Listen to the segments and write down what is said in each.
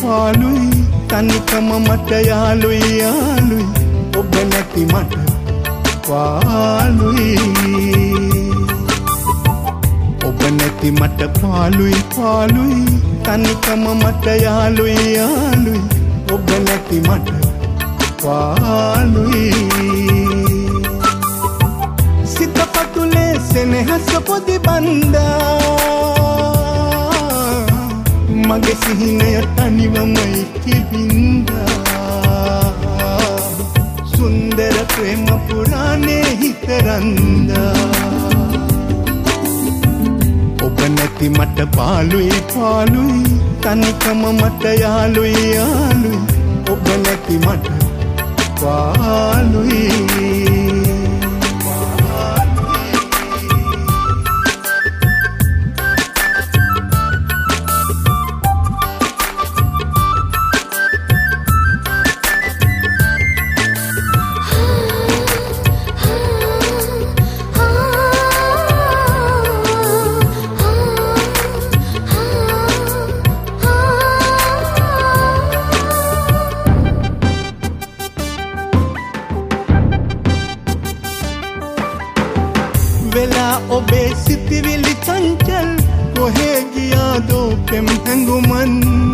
පාළුයි තනිකම මට යාළුයි යාළුයි ඔබ නැති මට පාළුයි ඔබ නැති මට පාළුයි පාළුයි තනිකම මට යාළුයි යාළුයි ඔබ නැති මට පාළුයි සිත පතුලේ සෙනෙහස පොදි බන්දා මගේ සිහිනය තනිවමයි තිබින්දා සුන්දර ප්‍රේම පුරාණේ හිතරන්දා ඔබ නැති මට පාළුයි පාළුයි තනිකම මට යාළුයි යාළුයි ඔබ නැති මට පාළුයි වෙලා ඔබේ සිතිවිලි චංචල් කොහේ ගියාදෝ පෙම් හැඟුමන්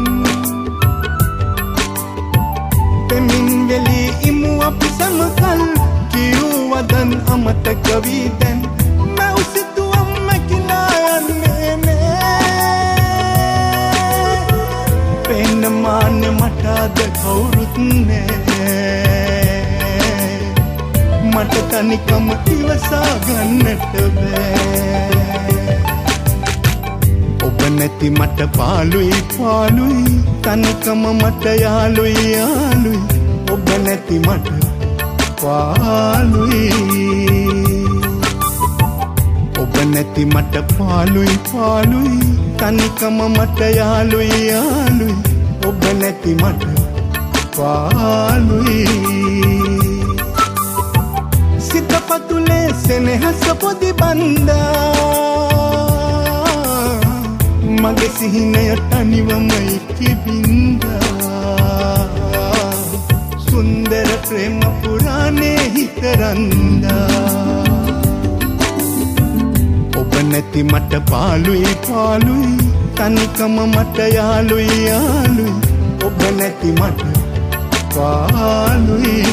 පෙමින් වෙලී ඉමු අපි සමකල් කියූ වදන් අමතක වී දැන් මැව් සිතුවම් මැකිලා යන්නේ නෑ පෙන්න මාන්නේ මට අද කවුරුත් නෑ මට තනිකම ඉවසා ගන්නට බෑ ඔබ නැති මට පාළුයි පාළුයි තනිකම මට යාළුයි යාළුයි ඔබ නැති මට පාළුයි ඔබ නැති මට පාළුයි පාළුයි තනිකම මට යාළුයි යාළුයි ඔබ නැති මට පාළුයි සිත පතුලේ සෙනෙහස පොදි බන්දා මගේ සිහිනය තනිවමයි තිබින්දා සුන්දර ප්‍රේම පුරාණේ හිතරන්දා ඔබ නැති මට පාළුයි පාළුයි තනිකම මට යාළුයි යාළුයි ඔබ නැති මට පාළුයි